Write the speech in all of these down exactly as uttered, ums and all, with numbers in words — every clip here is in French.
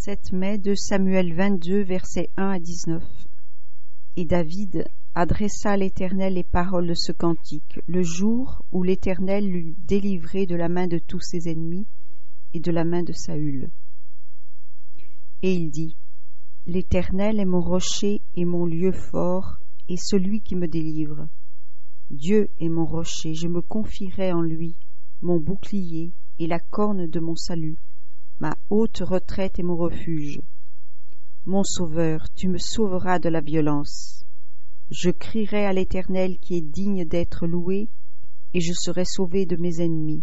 sept mai, deux Samuel vingt-deux, versets un à dix-neuf. Et David adressa à l'Éternel les paroles de ce cantique, le jour où l'Éternel l'eut délivré de la main de tous ses ennemis et de la main de Saül. Et il dit, l'Éternel est mon rocher et mon lieu fort, et celui qui me délivre. Dieu est mon rocher, je me confierai en lui, mon bouclier et la corne de mon salut, ma haute retraite et mon refuge. Mon Sauveur, tu me sauveras de la violence. Je crierai à l'Éternel qui est digne d'être loué, et je serai sauvé de mes ennemis.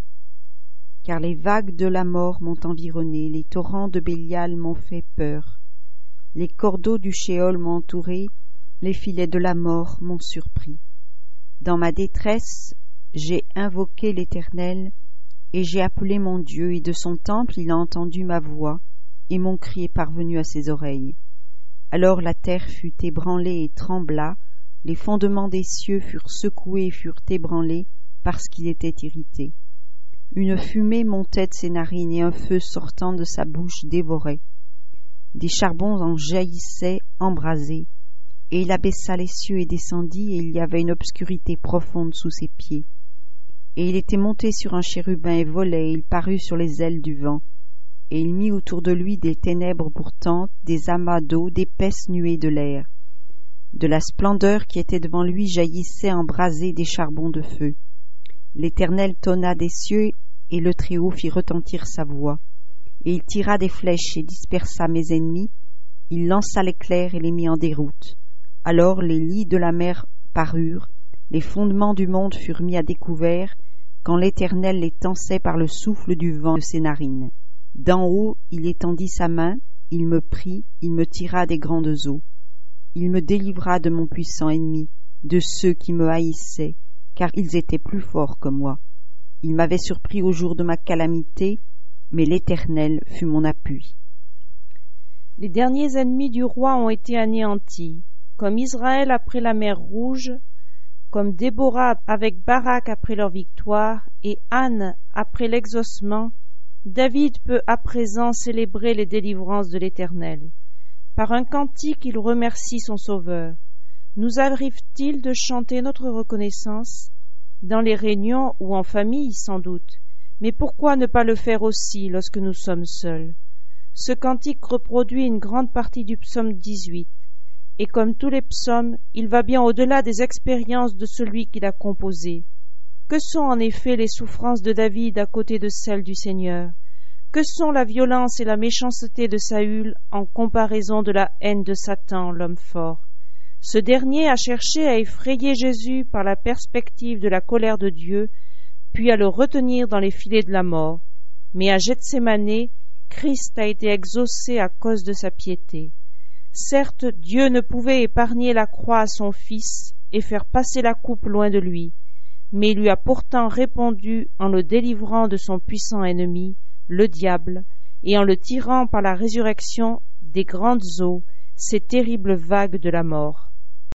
Car les vagues de la mort m'ont environné, les torrents de Bélial m'ont fait peur. Les cordeaux du Shéol m'ont entouré, les filets de la mort m'ont surpris. Dans ma détresse, j'ai invoqué l'Éternel, et j'ai appelé mon Dieu, et de son temple il a entendu ma voix, et mon cri est parvenu à ses oreilles. Alors la terre fut ébranlée et trembla, les fondements des cieux furent secoués et furent ébranlés, parce qu'il était irrité. Une fumée montait de ses narines, et un feu sortant de sa bouche dévorait. Des charbons en jaillissaient, embrasés, et il abaissa les cieux et descendit, et il y avait une obscurité profonde sous ses pieds. Et il était monté sur un chérubin et volait, et il parut sur les ailes du vent. Et il mit autour de lui des ténèbres pour tente, des amas d'eau, d'épaisses nuées de l'air. De la splendeur qui était devant lui jaillissaient embrasés des charbons de feu. L'Éternel tonna des cieux, et le Très-Haut fit retentir sa voix. Et il tira des flèches et dispersa mes ennemis, il lança l'éclair et les mit en déroute. Alors les lits de la mer parurent, les fondements du monde furent mis à découvert, quand l'Éternel les tensait par le souffle du vent de ses narines. D'en haut, il étendit sa main, il me prit, il me tira des grandes eaux. Il me délivra de mon puissant ennemi, de ceux qui me haïssaient, car ils étaient plus forts que moi. Il m'avait surpris au jour de ma calamité, mais l'Éternel fut mon appui. Les derniers ennemis du roi ont été anéantis, comme Israël après la mer Rouge, comme Déborah avec Barak après leur victoire, et Anne après l'exaucement. David peut à présent célébrer les délivrances de l'Éternel. Par un cantique, il remercie son Sauveur. Nous arrive-t-il de chanter notre reconnaissance? Dans les réunions ou en famille, sans doute. Mais pourquoi ne pas le faire aussi lorsque nous sommes seuls? Ce cantique reproduit une grande partie du psaume dix-huit. Et comme tous les psaumes, il va bien au-delà des expériences de celui qui l'a composé. Que sont en effet les souffrances de David à côté de celles du Seigneur? Que sont la violence et la méchanceté de Saül en comparaison de la haine de Satan, l'homme fort? Ce dernier a cherché à effrayer Jésus par la perspective de la colère de Dieu, puis à le retenir dans les filets de la mort. Mais à Gethsémanée, Christ a été exaucé à cause de sa piété. Certes, Dieu ne pouvait épargner la croix à son Fils et faire passer la coupe loin de lui, mais il lui a pourtant répondu en le délivrant de son puissant ennemi, le diable, et en le tirant par la résurrection des grandes eaux, ces terribles vagues de la mort.